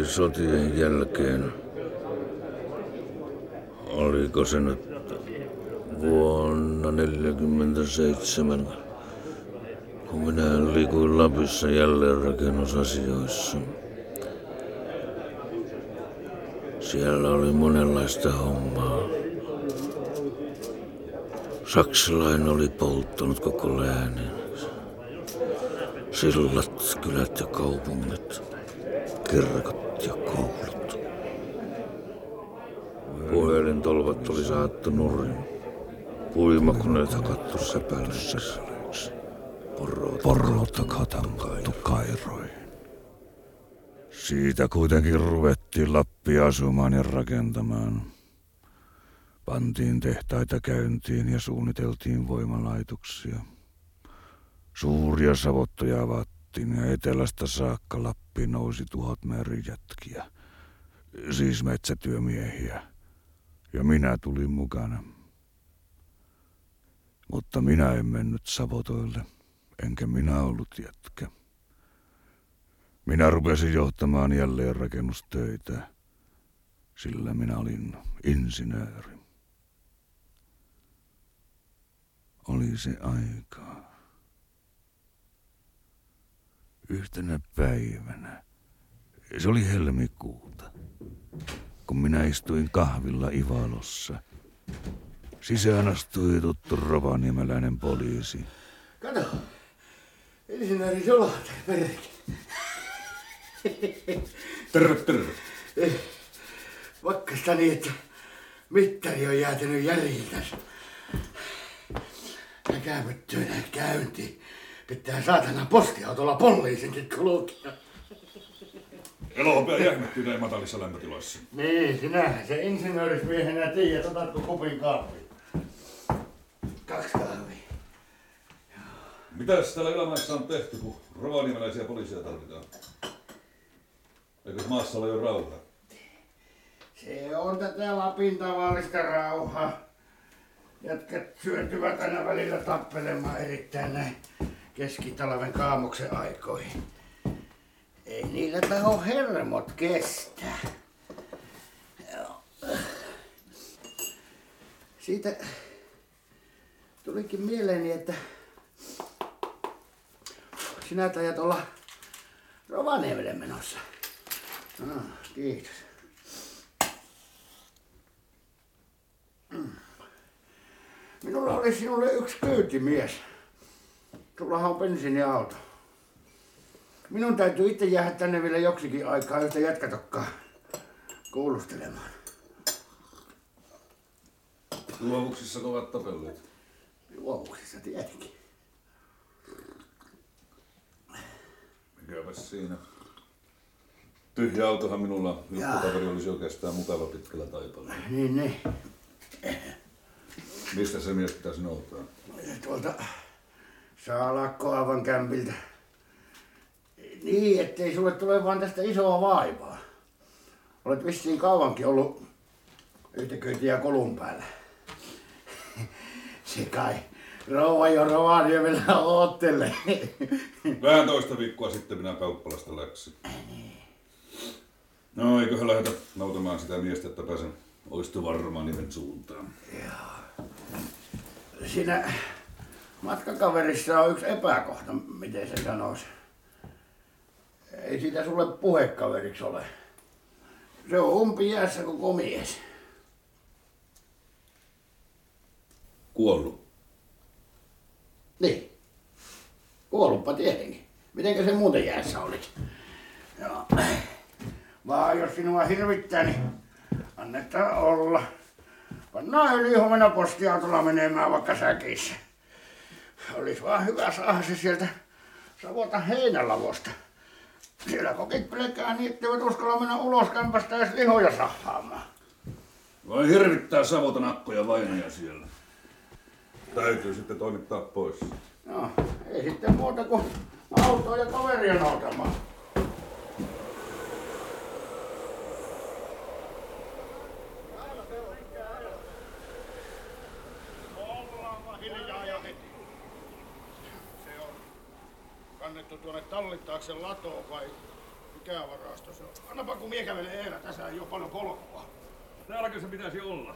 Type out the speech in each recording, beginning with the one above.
sotien jälkeen, oliko se nyt vuonna 1947, kun minä liikuin Lapissa jälleenrakennusasioissa. Siellä oli monenlaista hommaa. Saksalainen oli polttanut koko läänin. Sillat, kylät ja kaupungit, kirkot ja koulut. Puhelintolvat oli saattu nurin. Puimakoneet hakattu säpäleiksi. Porot katankaittu kairoihin. Siitä kuitenkin ruvettiin Lappia asumaan ja rakentamaan. Pantiin tehtaita käyntiin ja suunniteltiin voimalaitoksia. Suuria savottoja avattiin ja etelästä saakka Lappiin nousi 1000 merijätkiä, siis metsätyömiehiä, ja minä tulin mukana. Mutta minä en mennyt savotoille, enkä minä ollut jätkä. Minä rupesin johtamaan jälleenrakennustöitä, sillä minä olin insinööri. Oli se aikaa. Yhtenä päivänä, se oli helmikuuta, kun minä istuin kahvilla Ivalossa. Sisään astui tuttu rovaniemeläinen poliisi. Kato, insinööri Solander, perkele. Terve. Vakkasta niin, että mittari on jäätänyt jäljiltänsä. Kävyttyönä käyntiin. Pitää saatana postiautolla poliisinkin kulkia. Elohopea jähmettyy näin matalissa lämpötiloissa. Niin, sinähän se insinöörismiehenä tiedät, otatko kupin kahvia. 2 kahvia. Mitäs täällä Ilamaissa on tehty, kun rovaniemeläisiä poliisia tarvitaan? Eikö maassa ole jo rauha? Se on tätä Lapin tavallista rauhaa. Jätkät syötyvät aina välillä tappelemaan erittäin näin keskitalven kaamuksen aikoihin. Ei niillä taho hermot kestää. Siitä tulikin mieleeni, että sinä tajat olla Rovaniemelle menossa. No, kiitos. Minulla oli sinulle yksi kyytimies. Sullahan on bensiiniauto. Minun täytyy itse jäädä tänne vielä joksikin aikaa yhtä jätkätokkaa kuulustelemaan. Luovuksissa kovat tapelleet. Luovuksissa tietenkin. Mikäpäs siinä. Tyhjä autohan minulla on. Jukkukaveri olisi oikeastaan mukava pitkällä taipalla. Niin. Mistä se mies pitäisi noutaa? Tuolta Saalakkoavan kämpiltä. Niin, ettei sulle tule vaan tästä isoa vaivaa. Olet vissiin kauankin ollut yhtä kyytiä kolun päällä. Se kai rouva jo Rovaniemellä oottelee. Vähän toista viikkoa sitten minä Kauppalasta läksin. No, eiköhän lähdetä nautamaan sitä miestä, että pääsen oistu varmaan nimen suuntaan. Joo. Siinä matkakaverissa on yksi epäkohta, miten se sanoisi. Ei siitä sulle puhekaveriksi ole. Se on umpiäässä koko mies. Kuollut. Niin. Kuollutpa tietenkin. Mitenkä se muuten jäässä olisi? Joo. Vaan jos sinua hirvittää, niin annetaan olla. Pannaan yli huomenna postiautolla menemään vaikka säkissä. Olisi vaan hyvä saada se sieltä Savotan heinälavosta. Siellä kokit pelkää niin, etteivät uskalla mennä ulos kämpästä edes lihoja sahaamaan. Vai hirvittää Savotan akkoja vainoja siellä. Täytyy sitten toimittaa pois. No, ei sitten muuta kuin autoa ja kaveria noutamaan. Se on kannettu tuonne tallin taakse latoon vai mikään varasto se on. Annapa kun mie kävelen eellä, tässä ei oo paljon kolkoa. Täälläkö se pitäisi olla?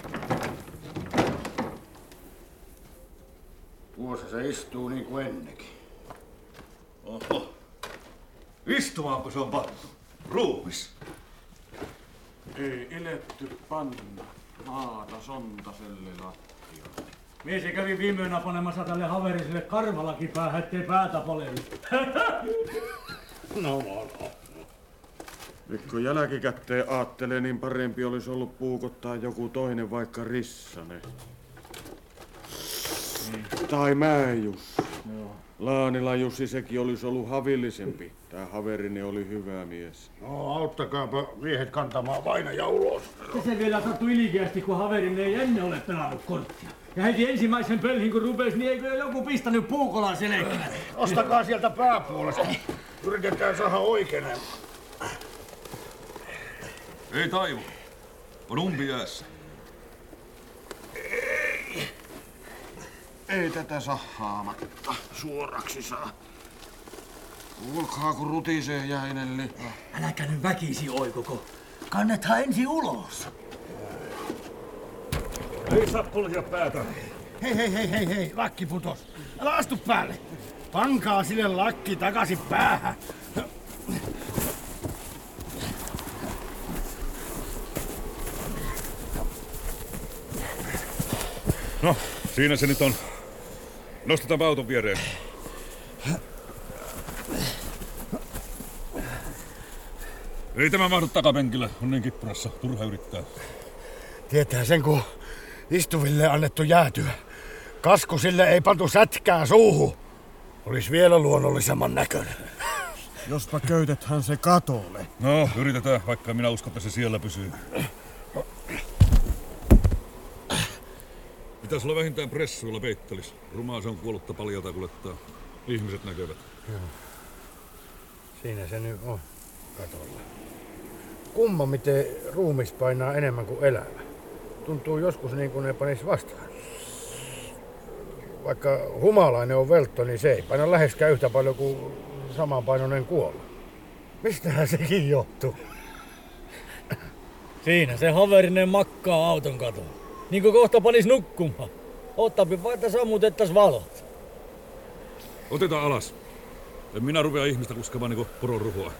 Tuossa se istuu niin kuin ennenkin. Oho. Istumaanko se on pantu? Ruumis. Ei eletty panna. Maata sontaselle lattioon. Mies se kävi viime yönä panemassa tälle haveriselle karvalakin päähän, ettei päätä palelu. No. Nyt kun jälkikäteen aattelee, niin parempi olisi ollut puukottaa joku toinen, vaikka Rissanen. Tai Mäijussi. Laanila Jussi, sekin olisi ollut havillisempi. Tää haverini oli hyvä mies. No auttakaapa miehet kantamaan vainaja ulos. Se vielä sattui ilkeästi, kun haverin ei ennen ole pelannut korttia. Ja heti ensimmäisen pölhin kun rupesi, niin eikö joku pistänyt puukolaan selkään? Ostakaa sieltä pääpuolesta. Yritetään saada oikenemaan. Ei taivu. On umpi jäässä. Ei tätä saa haamatta. Suoraksi saa. Kuulkaa, kun rutisee jäinen liha. Äläkä nyt väkisi oikoko. Kannethan ensin ulos. Ei saa polja päätä. Hei, lakki putos. Älä astu päälle. Pankaa sille lakki takaisin päähän. No, siinä se nyt on. Nostetaan auton viereen. Ei tämä mahdu takapenkillä, on niin kippurassa. Turha yrittää. Tietää sen, kun istuville annettu jäätyä. Kasku sille ei pantu sätkää suuhun. Olis vielä luonnollisemman näköinen. Jospa köytethän se katolle. No, yritetään, vaikka minä uskon, että se siellä pysyy. Pitäis olla vähintään pressuilla peittelis. Rumaa se on kuollutta paljota kuljettaa. Ihmiset näkevät. Joo. Siinä se nyt on katolla. Kumma, miten ruumis painaa enemmän kuin elävä. Tuntuu joskus niin kuin ne panis vastaan. Vaikka humalainen on veltto, niin se ei paina läheskään yhtä paljon kuin samanpainoinen kuolla. Mistähän sekin johtuu? Siinä se haverinen makkaa auton katolla. Niin kuin kohta panis nukkumaan. Ottapi vaan, että sammutettais valot. Otetaan alas. En minä rupea ihmistä kuskemaan niinku poronruhoa.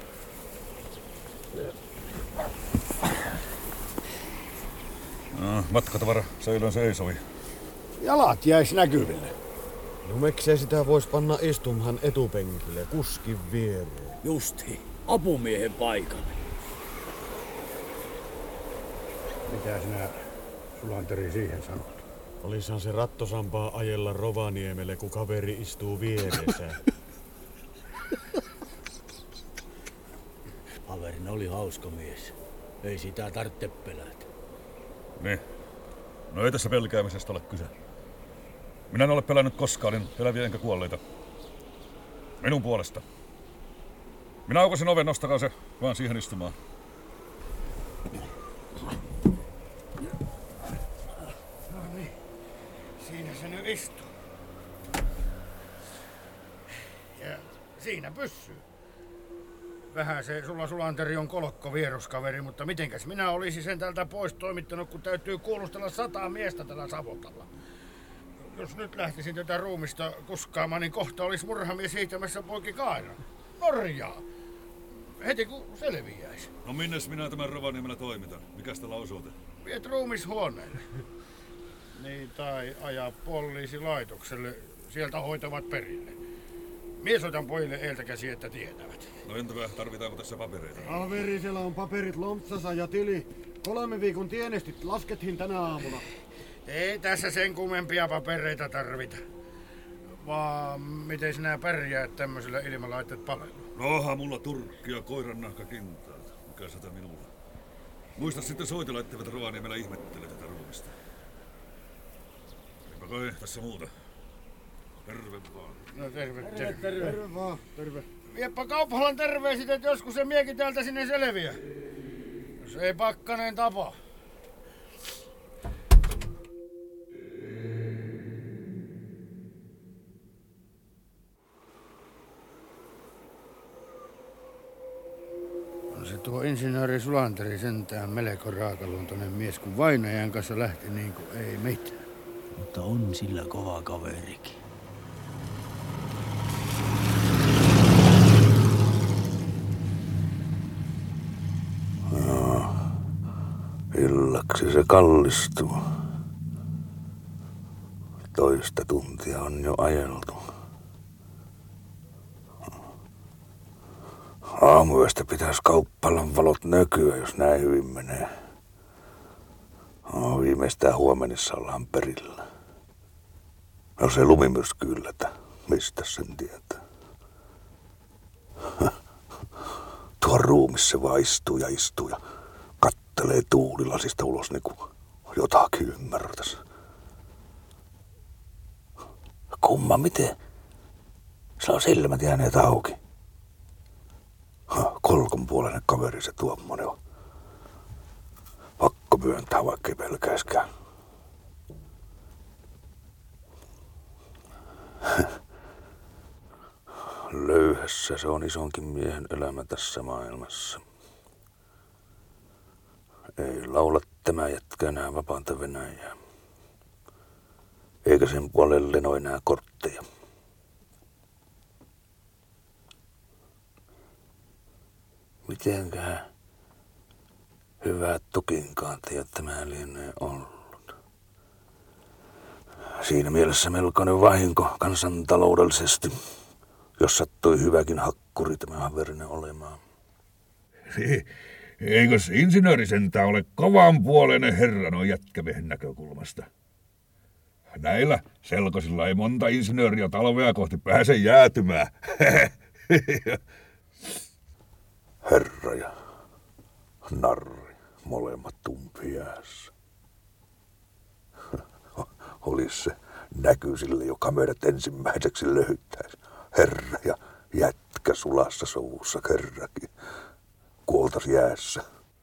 No, matkatavara säilöön seisoi. Jalat jäis näkyville. Miksei sitä vois panna istumaan etupenkille kuskin viereen? Justi, apumiehen paikalle. Mitä sinä, Sulanteri, siihen sanot? Olishan se rattosampaa ajella Rovaniemelle, kun kaveri istuu vieressä. Haverin oli hauska mies. Ei sitä tarvitse pelätä. Niin. No ei tässä pelkäämisestä ole kyse. Minä en ole pelännyt koskaan, niin eläviä enkä kuolleita. Minun puolesta. Minä aukasin oven, nostakaa se vaan siihen istumaan. No niin, siinä se nyt istuu. Ja siinä pyssyy. Vähän se sulla, Sulanteri, on kolkko vieruskaveri, mutta mitenkäs minä olisin sen täältä pois toimittanut, kun täytyy kuulustella 100 miestä tällä Savotalla. Jos nyt lähtisin tätä ruumista kuskaamaan, niin kohta olisi murhamies hiihtämässä poikki Kairan. Norjaa. Heti kun selviäisi. No minnes minä tämän Rovaniemellä toimitan? Mikäs tällä osoite? Viet ruumishuoneelle. Niin, tai ajaa poliisilaitokselle. Sieltä hoitavat perille. Mies otan pojille eiltä käsi, että tietävät. No entäpä, tarvitaanko tässä papereita? Averisella on paperit lompsassa ja tili. 3 viikon tienestit laskettiin tänä aamuna. Ei tässä sen kummempia papereita tarvita. Vaan miten sinä pärjäät tämmöisellä ilmalaitteet palveluun? Noha mulla turkki ja koiran nahka kintaat. Mikä sitä minulla? Muista sitten soitella, etteivät Rovaniemellä ihmettele tätä ruumista. Eipä kai tässä muuta. Terve vaan. No terve. Terve vaan, terve. Viepä Kauppalan terveisit, että joskus se miekin täältä sinne selviää. Jos ei Pakkanen tapa. se tuo insinööri Sulanteri sentään melko raakaluontoinen mies, kun vainajan kanssa lähti niin kuin ei mitään. Mutta on sillä kova kaverikin. No, illaksi se kallistuu. Toista tuntia on jo ajeltu. Aamuyöstä pitäisi kauppalan valot nökyä, jos näin hyvin menee. No, viimeistään huomenissa ollaan perillä. Jos ei lumimyrsky yllätä, mistä sen tietää? Tuo ruumis se vaan istuu ja kattelee tuulilasista ulos niin kuin jotakin ymmärtäisi. Kumma, miten? Sillä on silmät jääneet auki. Kolkonpuolinen kaveri se tuommoinen on. Pakko myöntää, vaikka ei pelkäiskään. Löyhässä se on isonkin miehen elämä tässä maailmassa. Ei laula tämä jätkä enää vapaata Venäjää. Eikä sen puolelle ole enää kortteja. Mitenkään hyvät tukinkaantajat tämä lienee ollut. Siinä mielessä melkoinen vahinko kansantaloudellisesti, jos sattui hyväkin hakkuri tämä haverinen olemaan. Eikös insinööri sentään ole kovanpuoleinen herra noin jätkämiehen näkökulmasta? Näillä selkosilla ei monta insinööriä talvea kohti pääse jäätymään. Herra ja narri, molemmat tumpiäässä. Olis se näky sille, joka meidät ensimmäiseksi löytäisi. Herra ja jätkä sulassa sovussa kerrankin. Kuoltas jäässä.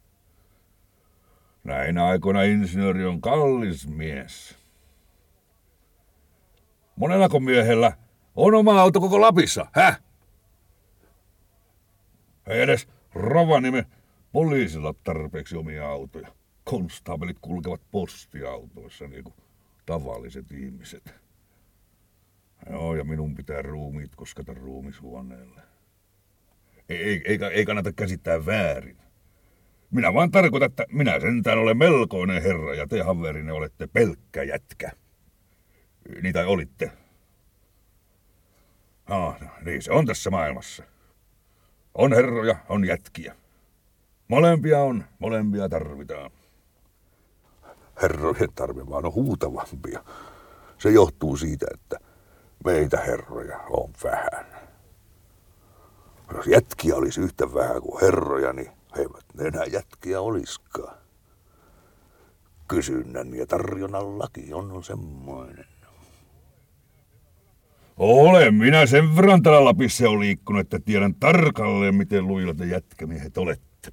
Näinä aikoina insinööri on kallis mies. Monellako miehellä on oma auto koko Lapissa, häh? Ei edes Rovaniemen poliisilla tarpeeksi omia autoja. Konstaapelit kulkevat postiautoissa niin kuin tavalliset ihmiset. Joo, ja minun pitää ruumiit koskata ruumishuoneelle. Ei kannata käsittää väärin. Minä vaan tarkoitan, että minä sentään olen melkoinen herra ja te haverine olette pelkkä jätkä. Niitä olitte. No, niin se on tässä maailmassa. On herroja, on jätkiä. Molempia tarvitaan. Herrojen tarve vaan on huutavampia. Se johtuu siitä, että meitä herroja on vähän. Jos jätkiä olisi yhtä vähän kuin herroja, niin eivät ne enää jätkiä olisikaan. Kysynnän ja tarjonnan laki on semmoinen. Olen minä sen verran täällä Lapissa on liikkunut, että tiedän tarkalleen, miten lujilla te jätkämiehet olette.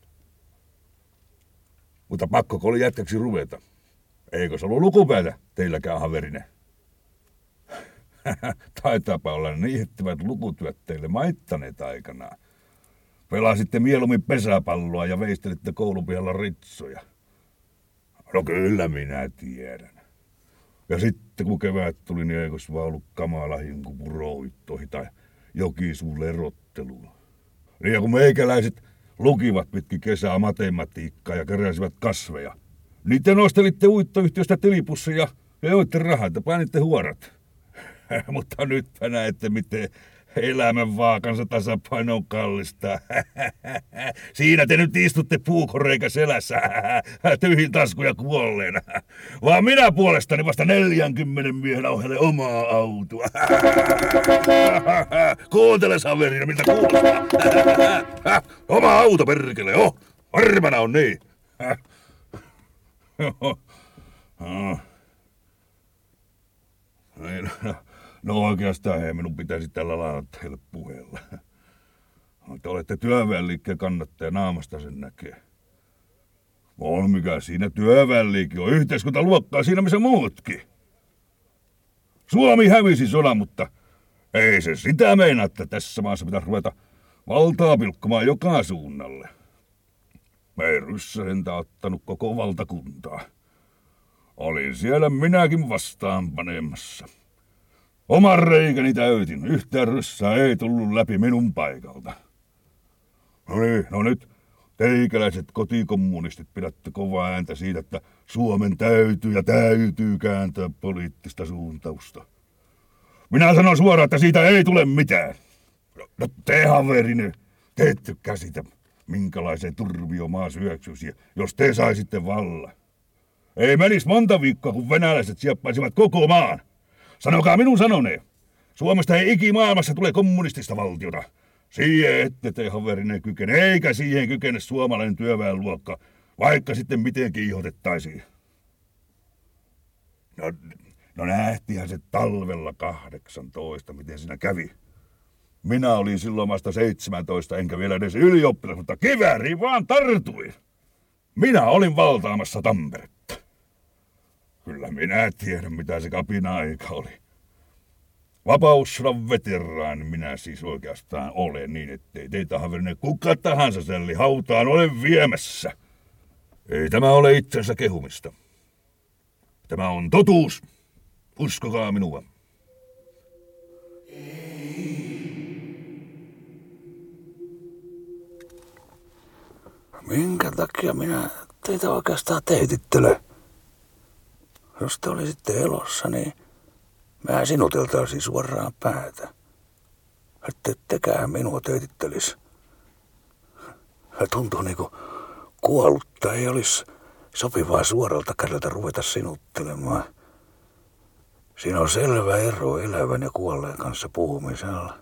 Mutta pakkoko oli jätkäksi ruveta? Eikö se ollut lukupäätä teilläkään haverine? Taitaapa olla niihettivät lukutyöt teille maittaneet aikanaan. Pelasitte mieluummin pesäpalloa ja veistelitte koulupihalla ritsoja. No kyllä minä tiedän. Ja sitten kun kevät tuli, niin eikös vaan ollut kamala hinku puroittoihin tai jokisuun erotteluun. Niin ja kun meikäläiset lukivat pitkin kesää matematiikkaa ja keräsivät kasveja, niin te nostelitte uittoyhtiöstä tilipusseja ja joitte rahat ja painitte huorat. Mutta nytpä näette, miten elämän vaakansa tasapaino on kallista. Siinä te nyt istutte puukoreikä selässä, tyhjin taskuja kuolleena. Vaan minä puolestani vasta 40 miehen ohjailen omaa autoa. Kuuntele, Saverina, miltä kuulostaa. Oma auto, perkele, varmana on niin. No oikeastaan ei minun pitäisi tällä lailla teille puheella. Te olette työväenliikkeen kannattaja, naamasta sen näkee. On mikä siinä työväenliike on, yhteiskuntaluokkaa siinä missä muutkin. Suomi hävisi sodan, mutta ei se sitä meinaa, että tässä maassa pitäisi ruveta valtaa pilkkomaan joka suunnalle. Mä en ryssäsentä ottanut koko valtakuntaa. Olin siellä minäkin vastaan panemassa. Oman reikäni täytin. Yhtään ryssää ei tullut läpi minun paikalta. No niin, no nyt teikäläiset kotikommunistit pidätte kovaa ääntä siitä, että Suomen täytyy kääntää poliittista suuntausta. Minä sanon suoraan, että siitä ei tule mitään. No te haverini, te ette käsitä, minkälaiseen turviomaa syöksyisi, jos te saisitte vallan. Ei menisi monta viikkoa, kun venäläiset sieppaisivat koko maan. Sanokaa minun sanoneen. Suomesta ei ikimaailmassa tule kommunistista valtiota. Siihen ette te haverine kykene, eikä siihen kykene suomalainen työväenluokka, vaikka sitten miten kiihotettaisiin. No nähtihän se talvella 18, miten siinä kävi. Minä olin silloin vasta 17, enkä vielä edes ylioppilas, mutta kivääriin vaan tartuin. Minä olin valtaamassa Tamperetta. Kyllä minä tiedän, mitä se kapina-aika oli. Vapaussodan veteraani minä siis oikeastaan olen niin, ettei teitä haverinen kuka tahansa sälli hautaan ole viemässä. Ei tämä ole itsensä kehumista. Tämä on totuus. Uskokaa minua. Minkä takia minä teitä oikeastaan teitittelen? Jos te olisitte elossa, niin mä sinuteltaisin suoraan päätä. Että ettekään minua teitittelis. Tuntuu niinku kuollutta ei olisi sopivaa suoralta kädeltä ruveta sinuttelemaan. Siinä on selvä ero elävän ja kuolleen kanssa puhumisella.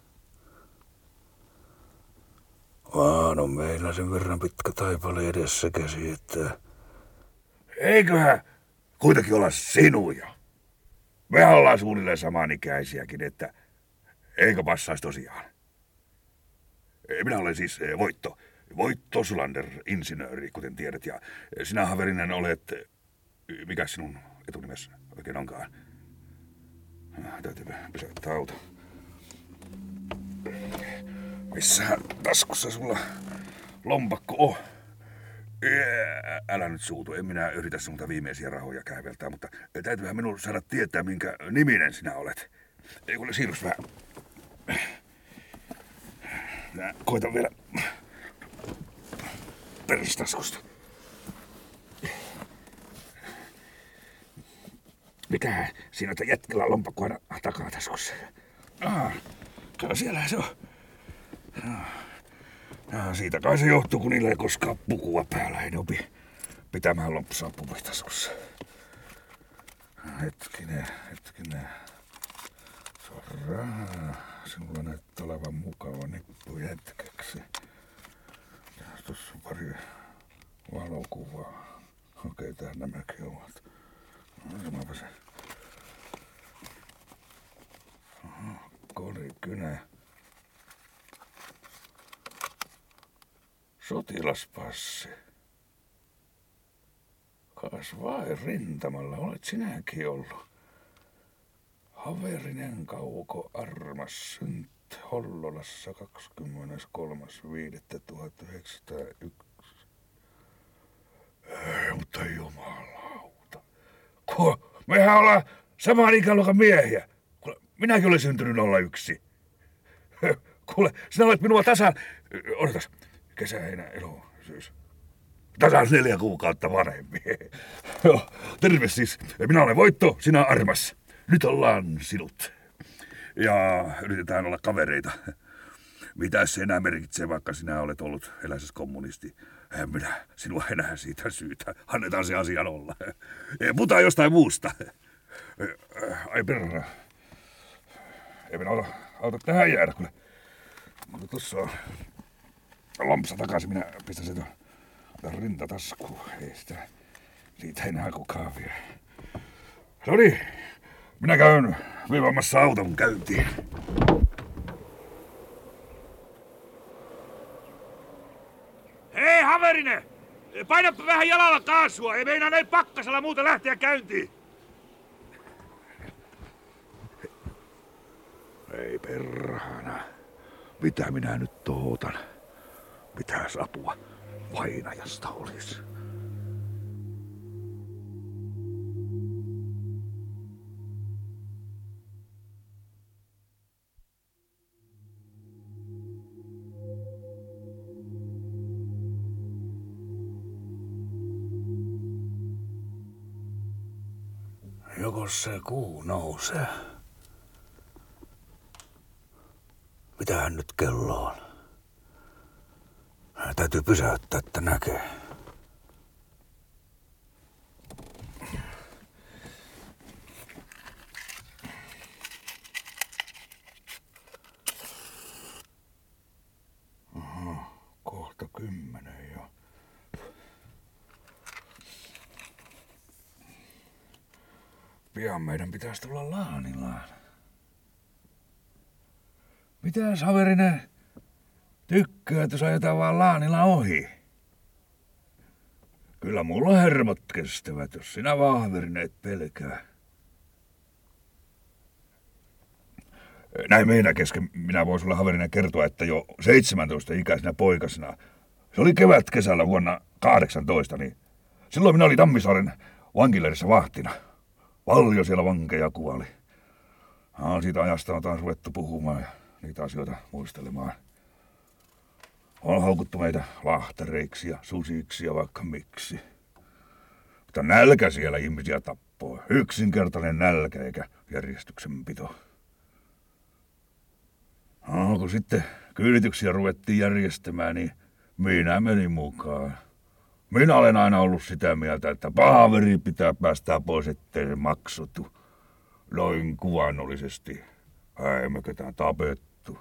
Vaan on meillä sen verran pitkä taipale edessä käsi, että... Eiköhän kuitenkin olla sinuja. Me ollaan suunnilleen samanikäisiäkin, että eikö passaisi tosiaan? Minä olen siis Voitto Sulander, insinööri, kuten tiedät, ja sinä haverinen olet... Mikä sinun etunimesi oikein onkaan? Täytyy pysäyttää auto. Missä taskussa sulla lompakko on? Älä nyt suutu, en minä yritä sinulta viimeisiä rahoja käveltää, mutta täytyyhän minun saada tietää, minkä niminen sinä olet. Ei kuule, siirrys vähän. Mä koitan vielä perustaskusta. Mitähän siinä on jätkellä lompakko aina takataskussa? Kyllä siellä se on. Siitä kai se johtuu, kun niillä ei koskaan pukua päällä. Ei ne opi pitämään lompsaa puvitaskussa. Hetkinen. Suoraan. Sinulla näyttää olevan mukava nippu jätkäksi. Tuossa on pari valokuvaa. Okei, tähän nämäkin ovat. Samapa se. Kolikynä. Sotilaspassi. Kas vain rintamalla olet sinäkin ollut. Haverinen Kauko Armas synti Hollolassa 23.5.1901. Mutta jumalauta. Mehän ollaan saman ikäluokan miehiä. Minäkin olen syntynyt 01. Kuule, sinä olet minua tasan... Odotas. Kesä, heinä, elo, syys. Tasan 4 kuukautta vanhempi. Joo, terve siis. Minä olen Voitto, sinä Armas. Nyt ollaan sinut. Ja yritetään olla kavereita. Mitä se enää merkitsee, vaikka sinä olet ollut eläisessä kommunisti? En minä sinua enää siitä syytä. Annetaan se asian olla. Puhutaan jostain muusta. Ai perhana. Ei minä auta tähän jäädä, kun tuossa on lompsa takaisin. Minä pistän sen tuon rintataskuun. Ei siitä enää kukaan vie. No niin, minä käyn viivaamassa auton käyntiin. Hei haverine! Painappa vähän jalalla kaasua, ei meinaa näin pakkasella muuta lähteä käyntiin. Ei perhana. Mitä minä nyt touhutan? Mitäs apua? vainajasta olisi. Joko se kuu nousee? Mitähän nyt kello on? Täytyy pysäyttää, että näkee. Aha, kohta 10 jo. Pian meidän pitäisi tulla Laanilaan. Mitäs Haverinen tykkää, että jos ajetaan vaan Laanilla ohi? Kyllä mulla hermot kestävät, jos sinä vaan Haverinen et pelkää. Näin meidän kesken minä voin sulle Haverinen kertoa, että jo 17-ikäisenä poikasena, se oli kesällä vuonna 18, niin silloin minä olin Tammisaaren vankileirissä vahtina. Paljon siellä vankeja kuoli. Siitä ajasta on taas ruvettu puhumaan ja niitä asioita muistelemaan. On haukuttu meitä lahtareiksi ja susiksi ja vaikka miksi. Mutta nälkä siellä ihmisiä tappoi. Yksinkertainen nälkä eikä järjestyksenpito. Kun sitten kyydityksiä ruvettiin järjestämään, niin minä menin mukaan. Minä olen aina ollut sitä mieltä, että paha veri pitää päästää pois, ettei se maksotu. Noin kuvannollisesti. Ei me ketään tapettu.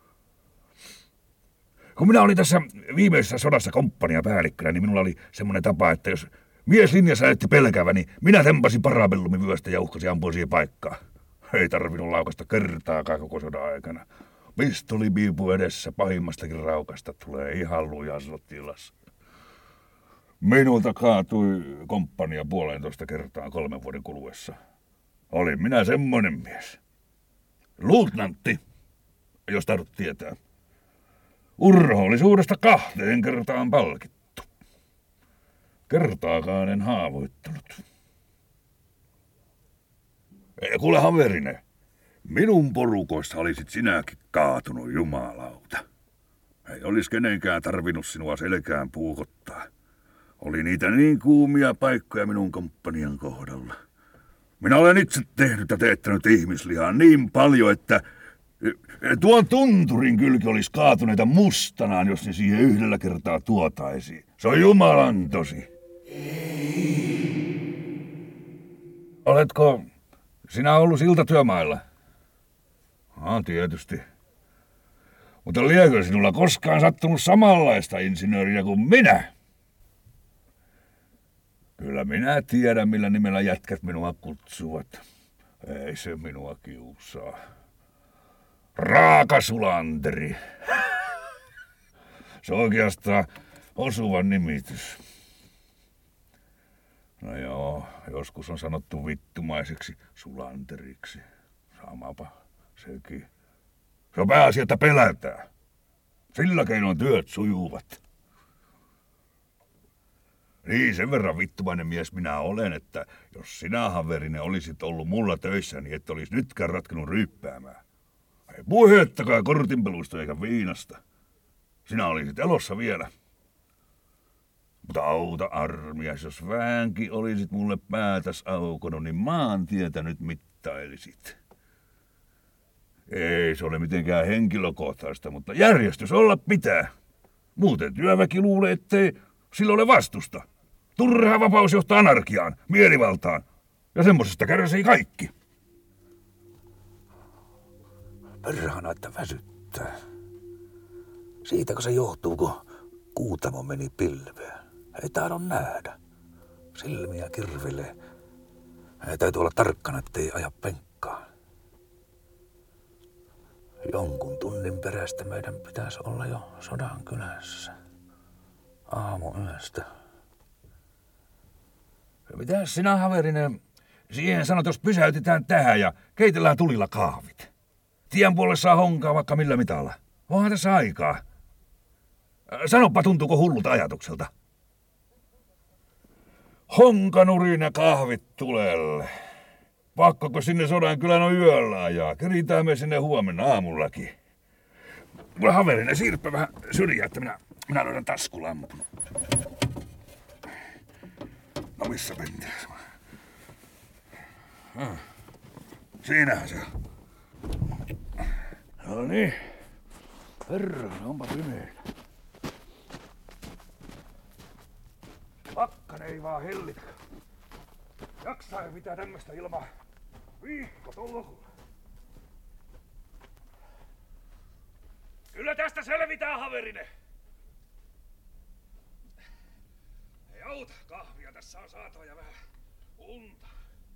Kun minä olin tässä viimeisessä sodassa komppaniapäällikkönä, niin minulla oli semmoinen tapa, että jos mies linjassa näytti pelkäävä, niin minä tempasin parabellumin vyöstä ja uhkasin ampua siihen paikkaan. Ei tarvinnut laukasta kertaakaan koko sodan aikana. Pistolipiipu edessä pahimmastakin raukasta tulee ihan luja sotilas. Minulta kaatui komppania 1,5 kertaa 3 vuoden kuluessa. Olin minä semmoinen mies. Luutnantti, jos tahdot tietää. Urhoollisuudesta 2 kertaan palkittu. Kertaakaan en haavoittunut. Kuule Haverinen, minun porukoissa olisit sinäkin kaatunut jumalauta. Ei olisi kenenkään tarvinnut sinua selkään puukottaa. Oli niitä niin kuumia paikkoja minun komppanian kohdalla. Minä olen itse tehnyt ja teettänyt ihmislihaa niin paljon, että tuon tunturin kylki olisi kaatuneita mustanaan, jos ne siihen yhdellä kertaa tuotaisiin. Se on jumalan tosi. Oletko sinä ollut siltatyömailla? Tietysti. Mutta liekö sinulla koskaan sattunut samanlaista insinööriä kuin minä? Kyllä minä tiedän, millä nimellä jätkät minua kutsuvat. Ei se minua kiusaa. Raakasulanteri. Se on oikeastaan osuva nimitys. No joo, joskus on sanottu vittumaiseksi sulanteriksi. Samapa sekin. Se on pääasia, että pelätään. Sillä keinoin työt sujuvat. Niin, sen verran vittumainen mies minä olen, että jos sinä Haverinen olisit ollut mulla töissä, niin et olisi nytkään ratkenut ryyppäämään. Ei puhettakaan kortinpelusta eikä viinasta. Sinä olisit elossa vielä. Mutta auta armias, jos vähänkin olisit mulle päätäs aukonut, niin maantietä nyt mittailisit. Ei se ole mitenkään henkilökohtaista, mutta järjestys olla pitää. Muuten työväki luulee, ettei sillä ole vastusta. Turha vapaus johtaa anarkiaan, mielivaltaan. Ja semmosesta kärsii kaikki. Perhana, että väsyttää. Siitäkö se johtuu, kun Kuutamo meni pilveen? Ei tahdo nähdä. Silmiä kirvelee. Täytyy olla tarkkana, ettei aja penkkaan. Jonkun tunnin perästä meidän pitäisi olla jo Sodankylässä. Aamuyöstä. Mitäs sinä Haverinen siihen sanot, jos pysäytetään tähän ja keitellään tulilla kahvit? Tien puolessa saa honkaa vaikka millä mitalla. Onhan tässä aikaa. Sanopa, tuntuuko hullulta ajatukselta? Honkanurin ja kahvit tulelle. Pakkoko sinne Sodankylän on yöllä ajaa? Keritään me sinne huomenna aamullakin. Mulla haverinen, siirrypä vähän syrjään, että minä löydän taskulampun. No missä penteessä? Siinähän se on. No niin. Herra, onpa pimeitä. Pakkanen ei vaan hellitä. Jaksaa pitää tämmöstä ilmaa viikko tolkulla. Kyllä tästä selvitään, haverine. Ei auta kahvia, tässä on saatava ja vähän unta.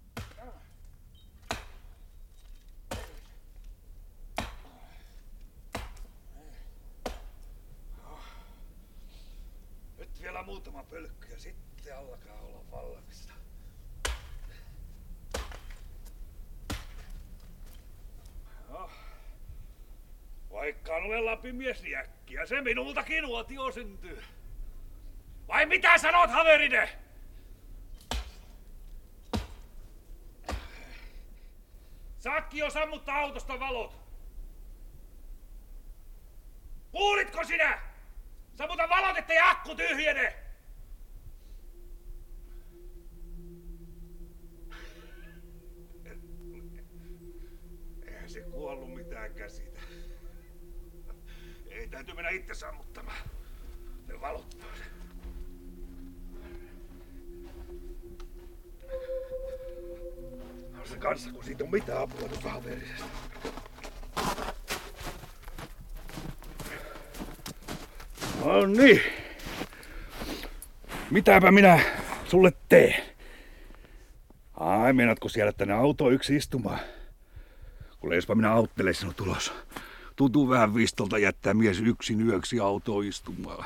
Nyt vielä muutama pölkky ja sitten alkaa olla valmista. No, vaikka en ole Lapinmies, niin äkkiä se minultakin nuotio syntyy. Vai mitä sanot, haverine? Saatkin jo sammuttaa autosta valot. Kuulitko sinä? Sammuta valot, ettei akku tyhjene! Eihän se kuollut mitään käsitä. Ei, täytyy mennä itse sammuttamaan ne valot pois. On se kanssa, kun siitä on mitään apua tuosta haverisesta. No niin. Mitäpä minä sulle teen? Ai, meinaatko siellä tänne autoon yksi istumaan? Kuule, jospa minä auttelen sinut tulos. Tuntuu vähän vistolta jättää mies yksin yöksi autoon istumaan.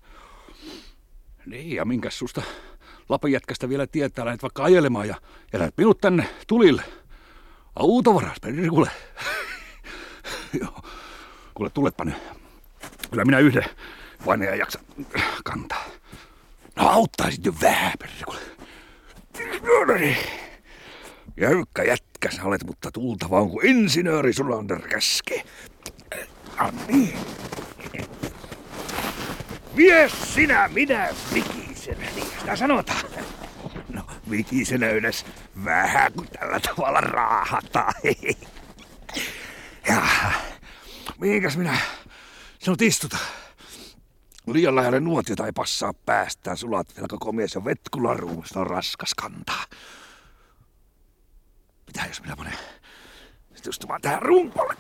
Niin, ja minkäs susta Lapinjätkästä vielä tietää, lähdet vaikka ajelemaan ja lähdet minut tänne tulille. Autovaras, perri, kuule. Joo. Kuule, tulepa nyt. Kyllä minä yhden paineen jaksa kantaa. No auttaisit jo vähän, perri, kuule. No niin. Jäykkä jätkä sä olet, mutta tultava on kuin insinööri Sulander käskee. No niin. Mies sinä, minä vikisenä, niin sitä sanotaan. No, vikisenä ylös vähän, kun tällä tavalla raahataan. Ja mihinkäs minä sinut istuta? Liian lähelle nuotiota ei passaa päästään. Sulat vielä koko mies ja vetkularuun, sitä on raskas kantaa. Mitä jos minä panen istumaan tähän runkolle?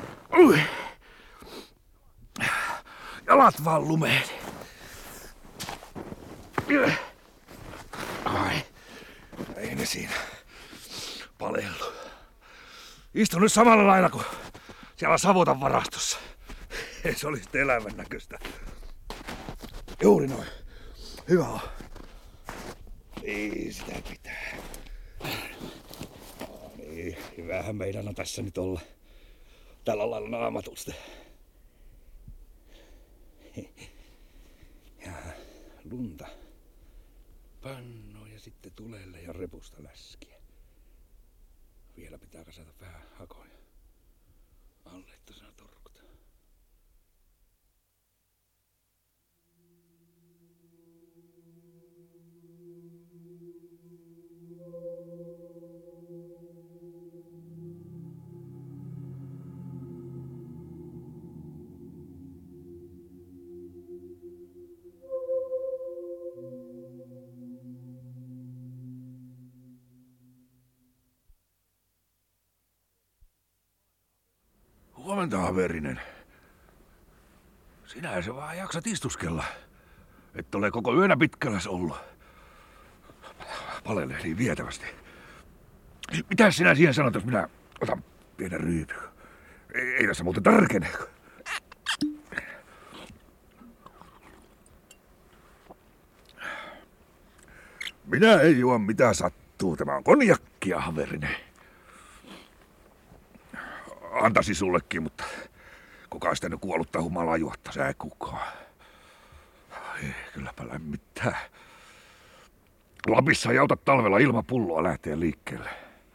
Jalat vaan lumeen. Ai, ei ne siinä palellu. Istun nyt samalla lailla kuin siellä Savotan varastossa. Ei se olisi elävän näköistä. Juuri noin. Hyvä on. Niin, sitä pitää. No niin, hyvähän meidän on tässä nyt olla. Tällä lailla naamatusti. Ja lunta. Panno ja sitten tulelle ja repusta läskiä. Vielä pitää kasata vähän hakoja. Alle, että saa torkuta. Huomenta, haverinen. Sinä se vaan jaksat istuskella. Et ole koko yönä pitkälläs ollut. Palelee niin vietävästi. Mitäs sinä siihen sanot, jos minä otan pienen ryypyn? Ei tässä muuten tarkene. Minä ei juo mitä sattuu. Tämä on konjakkia, haverinen. Antaisin sullekin, mutta kuka sitä nyt kuollutta humalaa juottaa? Sä kukaan. Kylläpä lämmittää. Lapissa ei auta talvella ilman pulloa lähteä liikkeelle.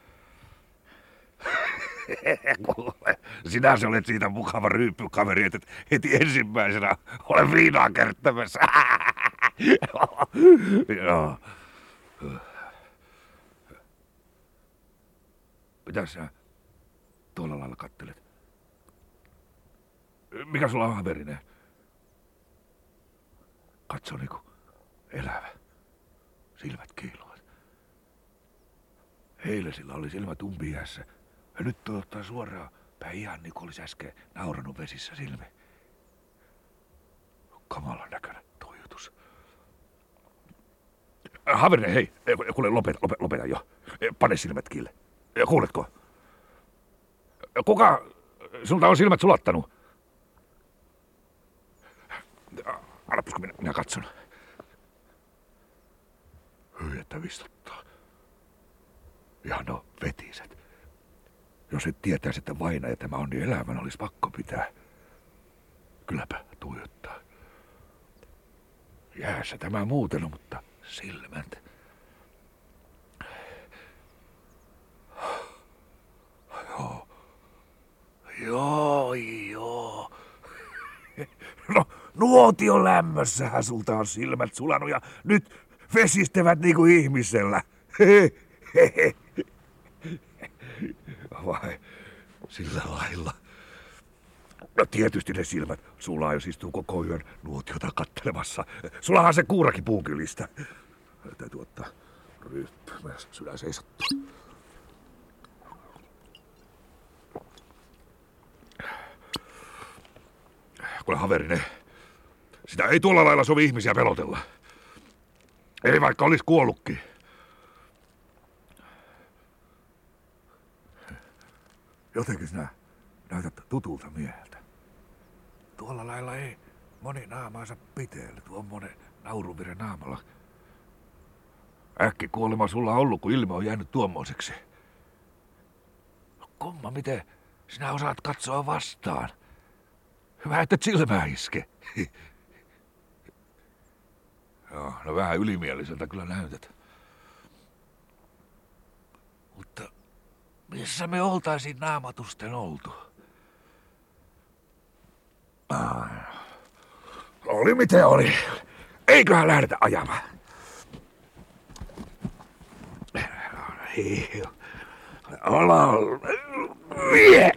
Sinä se olet siitä mukava ryyppykaveri, että heti ensimmäisenä olen viinaa kerttämässä. Joo. Mitä sä tuolla lailla kattelet? Mikä sulla on haverinen? Katso niinku elävä. Silmät kiiluvat. Eilen sillä oli silmät umpiässä. Ja nyt ottaa suoraan päin ihan niin kuin olisi äsken nauranut vesissä silmiin. Kamalan näköinen tuijotus. Haverinen, hei. Kuule, lopeta jo. Pane silmät kiinni. Kuuletko? Kuka sulta on silmät sulattanut? Annapas, kun minä katson. Hyi, että vistuttaa. Ihan no vetiset. Jos et tietäisi, että vainaja tämä on, niin elämän olisi pakko pitää. Kylläpä tuijottaa. Jäässä tämä muuten on, mutta silmät. Joo. No, nuotion lämmössähän sulta on silmät sulanut ja nyt vesistävät niinku ihmisellä. Vai sillä lailla? No tietysti ne silmät sulaa, jos istuu koko yön nuotiota kattelemassa. Sulahan se kuurakin puukylistä. Täytyy ottaa ryppymä, sydän seisottuu. Kuule haverinen, sitä ei tuolla lailla sovi ihmisiä pelotella. Ei vaikka olisi kuollutkin. Jotenkin sinä näytät tutulta mieheltä. Tuolla lailla ei moni naamaansa pitele, tuommoinen nauruvire naamalla. Äkki kuolema sulla on ollut, kun ilme on jäänyt tuommoiseksi. Kumma, miten sinä osaat katsoa vastaan? Hyvä, että silmää iske. Joo, no vähän ylimieliseltä kyllä näytät. Mutta missä me oltaisiin naamatusten oltu? Oli miten oli. Eiköhän lähdetä ajamaan. Vie!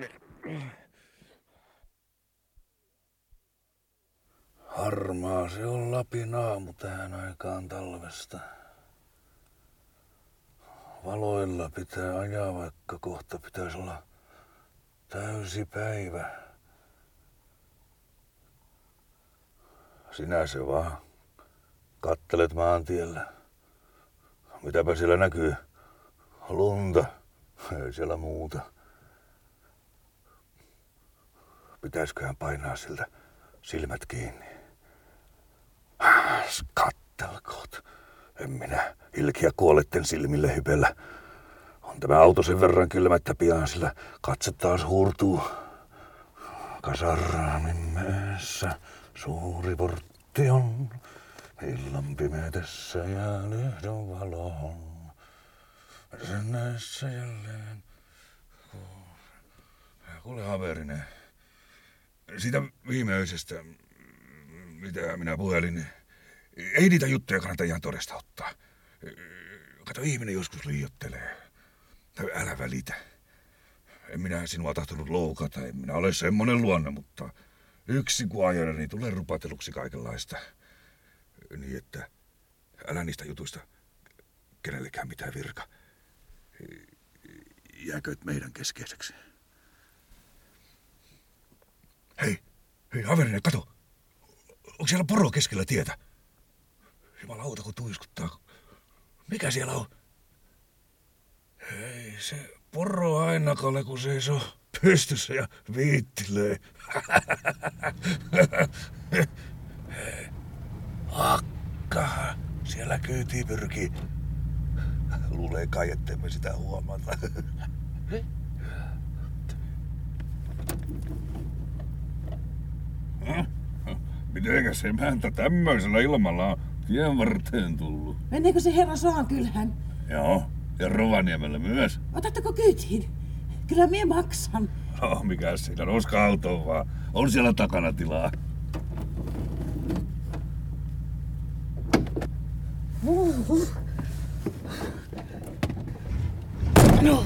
Harmaa se on Lapin aamu tähän aikaan talvesta. Valoilla pitää ajaa, vaikka kohta pitäisi olla täysi päivä. Sinä se vaan kattelet maantiellä. Mitäpä siellä näkyy? Lunta. Ei siellä muuta. Pitäisiköhän painaa siltä silmät kiinni? Kattelkoot. En minä ilkeä kuolletten silmille hypellä. On tämä auto sen verran kylmä, että pian sillä katse taas huurtuu. Kasaraamin meessä suuri portti on. Illan pimetessä ja lehdon valon. Sen näissä jälleen. Kuule haverinen. Siitä viimeisestä, mitä minä puhelin, ei niitä juttuja kannata ihan todesta ottaa. Kato, ihminen joskus liioittelee. Älä välitä. En minä sinua tahtonut loukata, en minä ole semmonen luonne, mutta yksi kun ajana, niin tulee rupateluksi kaikenlaista. Niin että älä niistä jutuista kenellekään mitään virka. Jääkööt meidän keskeiseksi. Hei, haverinen, kato. Onko siellä poro keskellä tietä? Jumalauta, kun tuiskuttaa. Mikä siellä on? Ei se poro ainakaan, kun seisoo pystyssä ja viittilee. Akka, siellä kyyti pyrkii. Luulee kai, ettemme sitä huomata. Mitenkäs emäntä tämmöisellä ilmalla on tien varteen tullut? Meneekö se herra Sodankylään? Joo, ja Rovaniemellä myös. Otatteko kyytiin? Kyllä minä maksan. No, mikäs siinä, noska autoon vaan. On siellä takana tilaa. No.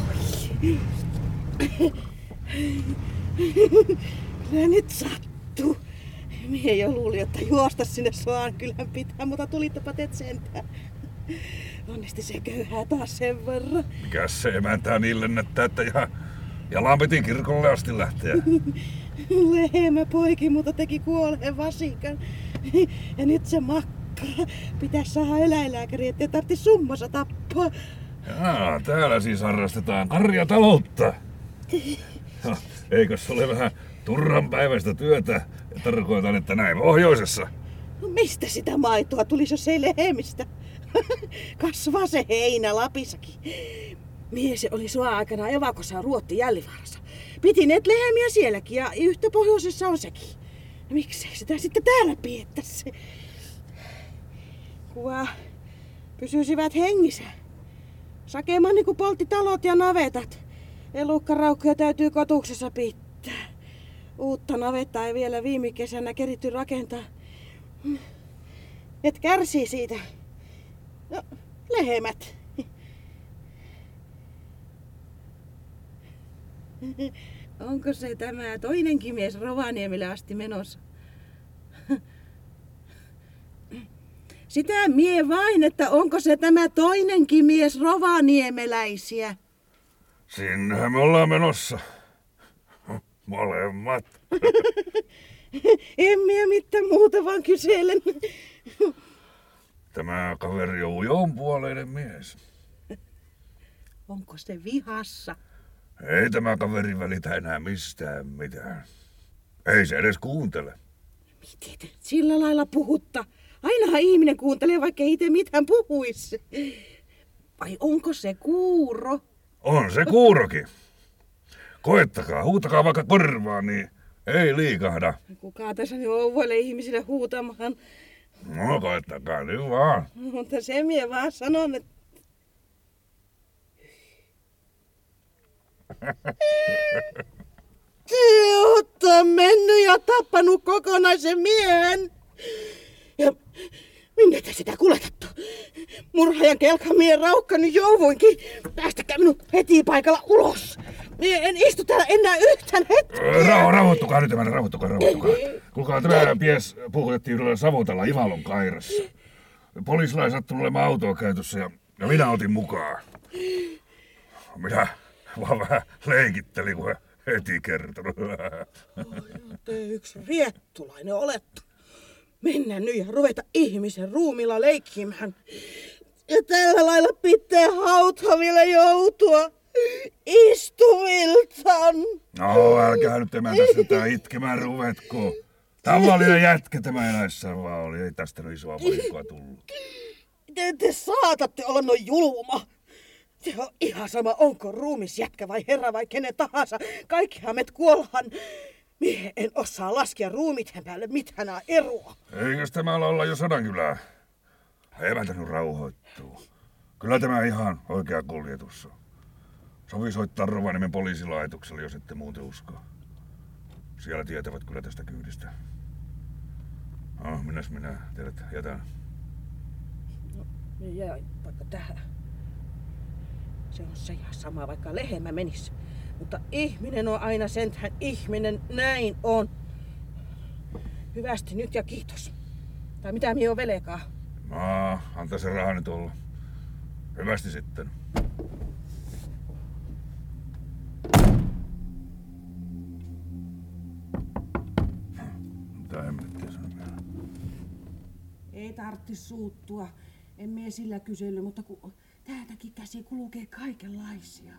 Kyllä nyt sattuu. Mie jo luulin, että juosta sinne Sodankylän pitää, mutta tulittepa teet sentään. Onnisti se köyhää taas sen verran. Mikäs se emäntä niin lennättää, että jalan piti kirkolle asti lähteä. Lehmä poiki, mutta teki kuolleen vasikan. Ja nyt se makkaa. Pitäis saada eläinlääkäri, ettei tarvitse summansa tappaa. Jaa, täällä siis harrastetaan karjataloutta. No, eikös se ole vähän turhanpäiväistä työtä? Tarkoitan, että näin pohjoisessa. No mistä sitä maitoa tulisi, jos ei lehmistä? Kasvaa se heinä Lapissakin. Mies oli sota-aikana evakossa Ruotti Jällivaarassa. Piti net lehmiä sielläkin ja yhtä pohjoisessa on sekin. No miksei sitä sitten täällä piettäisi? Kuvaa pysyisivät hengissä. Sakeman niinku poltti talot ja navetat. Elukkaraukkuja täytyy kotuksessa pitää. Uutta navettaa ei vielä viime kesänä keritty rakentaa. Et kärsii siitä. No, lehmät. Onko se tämä toinenkin mies Rovaniemelle asti menossa? Sitä mie vain, että onko se tämä toinenkin mies rovaniemeläisiä? Sinnehän me ollaan menossa. Molemmat. En mie mitään muuta vaan kyselen. Tämä kaveri on ujonpuoleinen mies. Onko se vihassa? Ei tämä kaveri välitä enää mistään mitään. Ei se edes kuuntele. Miten te sillä lailla puhutta? Ainahan ihminen kuuntelee, vaikka ei itse mitään puhuisi. Vai onko se kuuro? On se kuurokin. Koettakaa, huutakaa vaikka korvaan, niin ei liikahda. Kuka tässä nyt ouvoille ihmisille huutamaan? No koettakaa nyt vaan. Mutta se mie vaan sanon, että... Te ootte mennyt ja tappanut kokonaisen miehen. Ja minne te sitä kuljetattu? Murhaajan kelkamien raukkani jouvuinkin. Päästäkää minut heti paikalla ulos. Mie en istu täällä enää yhtään hetkeä. Rauhoittukaa nyt, rauhoittukaa. Kuulkaa, tämä mies puhutettiin yhdellä Savotalla Ivalon kairassa. Poliisilla ei sattunut olemaan autoa käytössä ja minä otin mukaan. Minä vaan vähän leikittelin, kun heti kertonut. Te yksi riettulainen olettu. Mennä nyt ja ruveta ihmisen ruumilla leikkimään. Ja tällä lailla pitää hautaville joutua istuviltaan. No, älkää nyt emäntä sitä itkemään ruvetko. Tavallinen jätkä tämä eläissään vaan oli. Ei tästä nyt isoa vahinkoa tullut. Te saatatte olla noin julma. Se on ihan sama, onko ruumis jätkä vai herra vai kenen tahansa. Kaikkihan me kuollaan. Mie en osaa laskea ruumiten päälle mitään eroa. Eikös tämä olla jo Sodankylää? Emäntä nyt rauhoittuu. Kyllä tämä ihan oikea kuljetus on. Sovi soittaa Rovaniemen poliisilaitokselle, jos ette muuten usko. Siellä tietävät kyllä tästä kyydistä. No, minä teidät jätän. No, jää vaikka tähän. Se on se ihan sama, vaikka lehmä menisi. Mutta ihminen on aina sentään ihminen, näin on. Hyvästi nyt ja kiitos. Tai mitä mie on velekaa? No, antaa se raha nyt olla. Hyvästi sitten. Mitä hemmettiä sanoo vielä? Ei tarvitse suuttua. En mie sillä kysely, mutta kun täältäkin käsi kulkee kaikenlaisia.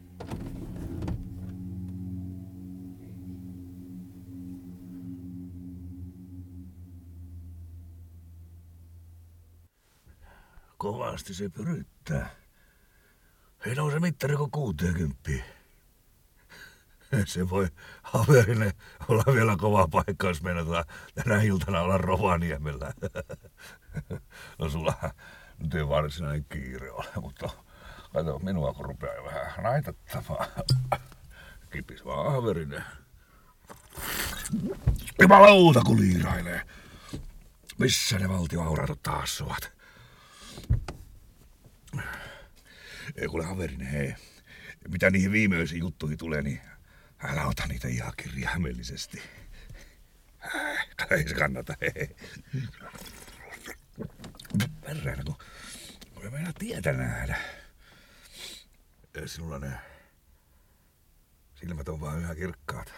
Kovasti se pyryttää. Ei nouse mittari kuin 60. Se voi Haverinen olla vielä kova paikka, jos meinataan tänä iltana olla Rovaniemellä. No sulla nyt ei varsinainen kiire ole, mutta kato minua kun rupeaa vähän naitattamaan. Kipis vaan Haverinen. Jumalauta kun liirailee. Missä ne valtioauratot taas ovat? Ei kuule Haverinen, hei. Mitä niihin viimeisiin juttuihin tulee, niin älä ota niitä ihan kirjaimellisesti. Ei se kannata, hei. Perään, kun ei meillä tietä nähdä. Sinulla ne silmät on vaan yhä kirkkaat.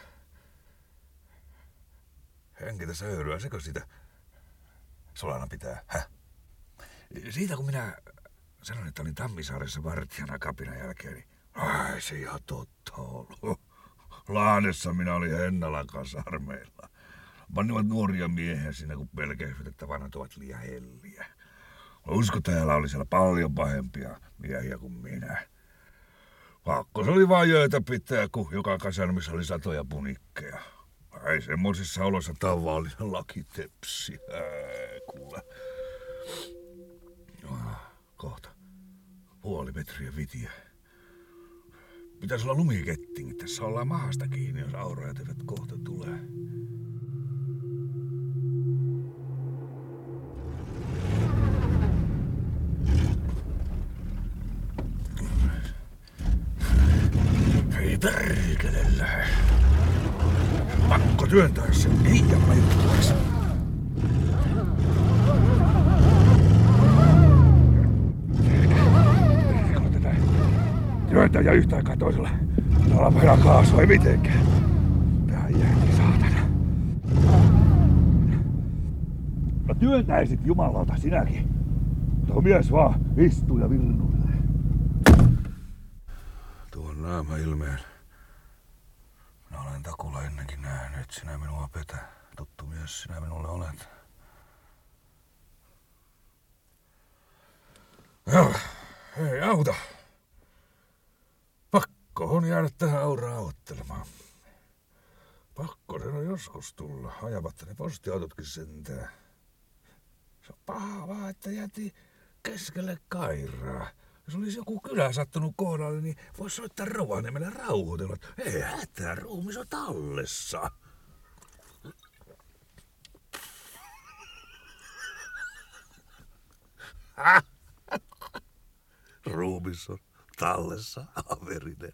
Henkitä höyryä, sekö sitä solana pitää, Siitä kun minä sanoin, että olin Tammisaaressa vartijana kapinan jälkeen, niin ai se ihan totta ollut. Lahdessa minä olin Hennalan kanssa armeilla. Pannivat nuoria miehiä siinä, kun pelkäisivät, että vanhat ovat liian helliä. Usko, täällä oli siellä paljon pahempia miehiä kuin minä. Pakko se oli vaan jöitä pitää, kun joka kasarmissa oli satoja punikkeja. Ei semmosissa oloissa tavallinen lakitepsi. Kuule. Kohta. 0,5 metriä vitiä. Pitäisi olla lumikettingit. Tässä ollaan mahasta kiinni, jos aurajat eivät kohta tulee. Ei perkele lähe. Pakko työntää sen liian laittaisi. Työntää ja yhtä aikaa toisella. Täällä on vähän kaasua, ei mitenkään. Tää jääkin saatana. No työntäisit jumalauta sinäkin. Tuo mies vaan istuu ja virnuilee. Tuon naamailmeen. Minä olen takulla ennenkin nähnyt. Sinä minua petä. Tuttu mies sinä minulle olet. Joo, ei auta. Pakko on jäädä tähän auraa ottelemaan. Pakko sen on joskus tulla. Ajavat ne postiautotkin sentään. Se on paha vaan, että jäti keskelle Kairaa. Jos olisi joku kylä sattunut kohdalle, niin voisi soittaa Rovaniemelle rauhoitella. Ei hätää, ruumis on tallessa. Ruumis on tallessa, Haverinen.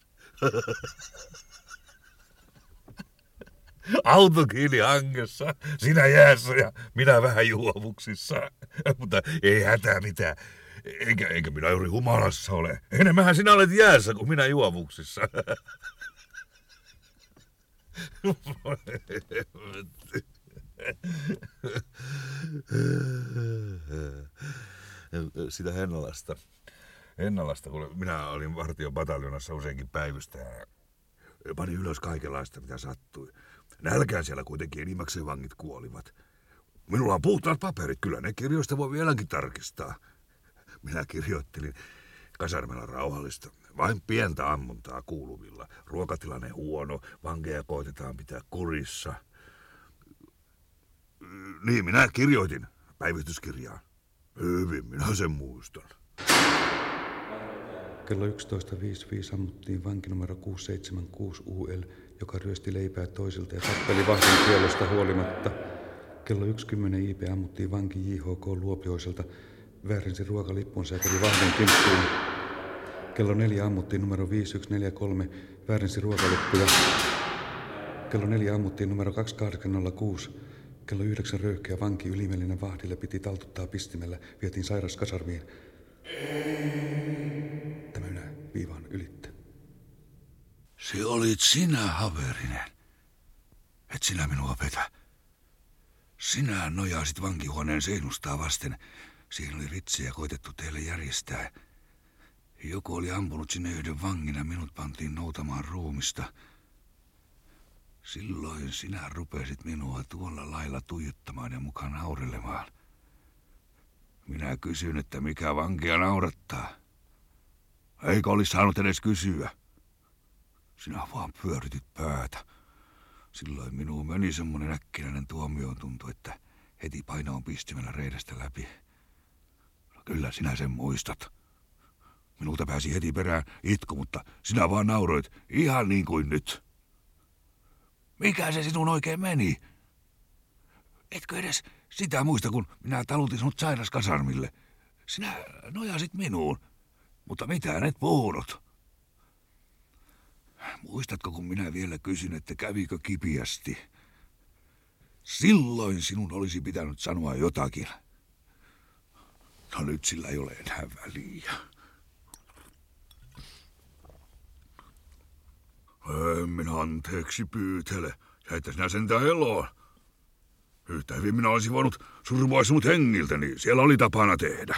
Auto kiinni hangessa, sinä jäässä ja minä vähän juovuksissa. Mutta ei hätää mitään. Eikä minä juuri humalassa ole. Enemmänhän sinä olet jäässä kuin minä juovuksissa. Sitä Hennalasta, kun minä olin vartiopataljonassa useinkin päivystäjänä. Panin ylös kaikenlaista, mitä sattui. Nälkään siellä kuitenkin enimmäkseen vangit kuolivat. Minulla on puhtaat paperit, kyllä ne kirjoista voi vieläkin tarkistaa. Minä kirjoittelin kasarmilla rauhallista, vain pientä ammuntaa kuuluvilla. Ruokatilanne huono, vankeja koitetaan pitää kurissa. Niin, minä kirjoitin päivystyskirjaan. Hyvin, minä sen muistan. Kello 11.55 ammuttiin vanki numero 676 UL, joka ryösti leipää toisilta ja tappeli vahdin kiellosta huolimatta. Kello 1.10 IP ammuttiin vanki JHK Luopioiselta, väärensi ruokalippunsa ja kävi vahdin kimppuun. Kello 4 ammuttiin numero 5143, väärensi ruokalippuja. Kello 4 ammuttiin numero 2806. Kello 9 röyhkeä vanki ylimielinen vahdille piti taltuttaa pistimellä, vietiin sairaskasarmiin. Tämä minä viivaan ylittä. Se olit sinä, Haverinen. Et sinä minua petä. Sinä nojasit vankihuoneen seinustaa vasten. Siihen oli ritsiä koitettu teille järjestää. Joku oli ampunut sinne yhden vangin ja minut pantiin noutamaan ruumista. Silloin sinä rupesit minua tuolla lailla tuijottamaan ja mukaan naurelemaan. Minä kysyin, että mikä vankia naurattaa. Eikö olisi saanut edes kysyä? Sinä vaan pyöritit päätä. Silloin minuun meni semmoinen äkkinäinen tuomioon tuntu, että heti painoon pistimellä reidestä läpi. No kyllä sinä sen muistat. Minulta pääsi heti perään itku, mutta sinä vaan nauroit ihan niin kuin nyt. Mikä se sinun oikein meni? Etkö edes sitä muista, kun minä talutin sinut sairaskasarmille? Sinä nojasit minuun, mutta mitään et puhunut. Muistatko, kun minä vielä kysyin, että kävikö kipiästi? Silloin sinun olisi pitänyt sanoa jotakin. No nyt sillä ei ole enää väliä. En minä anteeksi pyytele. Jäitä sinä sentään eloon. Yhtä hyvin minä olisin voinut survoa sinut hengiltäni. Siellä oli tapana tehdä.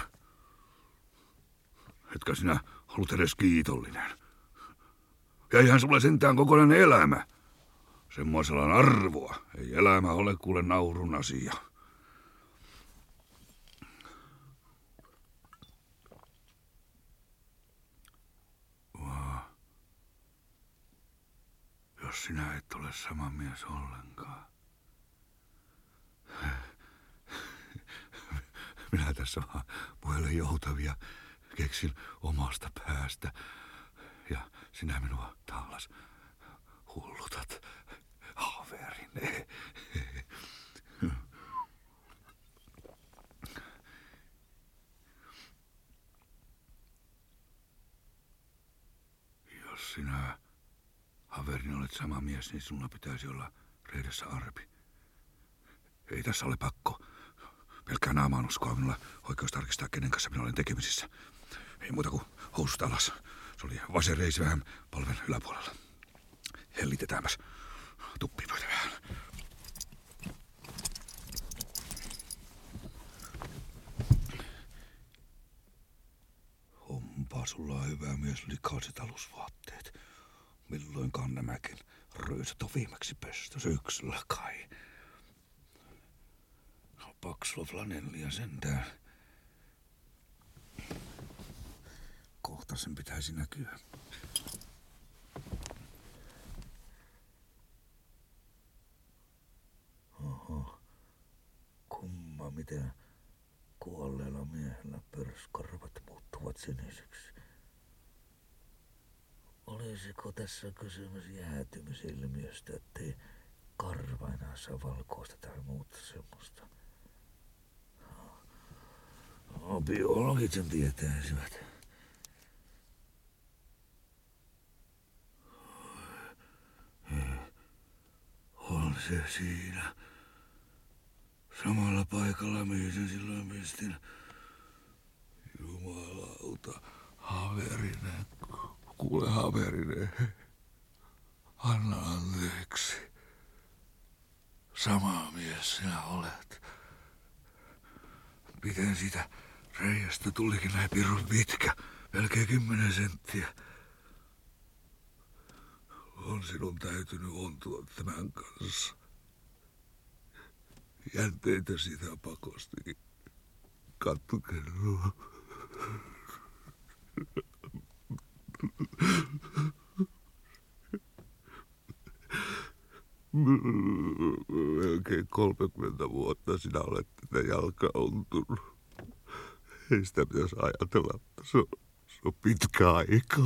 Etkä sinä ollut edes kiitollinen. Jäihän sulle sentään kokonainen elämä. Semmoisella on arvoa. Ei elämä ole kuule naurun asia. Jos sinä et ole sama mies ollenkaan. Minä tässä vaan puhelen joutavia keksin omasta päästä. Ja sinä minua taas hullutat, haverine. Jos sinä, haverini, olet sama mies, niin sinulla pitäisi olla reidessä arpi. Ei tässä ole pakko. Pelkkää naamaan uskoa minulla oikeus tarkistaa, kenen kanssa minä olen tekemisissä. Ei muuta kuin housut alas. Se oli vasen reisi vähän polven yläpuolella. Hellitetäänpäs. Tuppipöytä vähän. Onpa sulla on hyvä mies likaiset alusvaatteet. Milloinkaan nämäkin röysät on viimeksi pesty syksyllä kai. Paksua flanellia sentään. Kohta sen pitäisi näkyä. Oho. Kumma, miten kuolleella miehellä pörskarvat muuttuvat sinisiksi. Olisiko tässä kysymys jäätymisilmiöstä, ettei karva enää saa valkoista tai muuta semmoista? Biologit sen tietäisivät. On se siinä. Samalla paikalla, mihin sen silloin pistin. Jumalauta, haverinen. Kuule, haverinen. Anna anteeksi. Sama mies sinä olet. Miten siitä reiästä tulikin näin pirun pitkä, melkein 10 senttiä. On sinun täytynyt ontua tämän kanssa. Jänteitä sitä pakosti katkenut. Melkein 30 vuotta sinä olet tätä jalkaa ontunut. Ei sitä pitäisi ajatella, että se on pitkä aika.